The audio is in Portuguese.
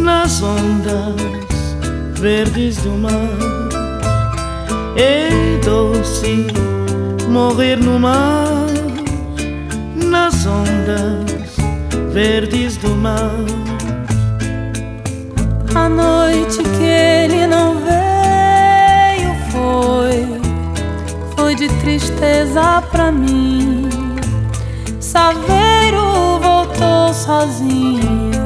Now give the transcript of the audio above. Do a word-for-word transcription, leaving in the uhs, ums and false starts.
nas ondas verdes do mar. É doce morrer no mar, nas ondas verdes do mar. A noite que ele não veio foi, foi de tristeza pra mim. Saveiro voltou sozinho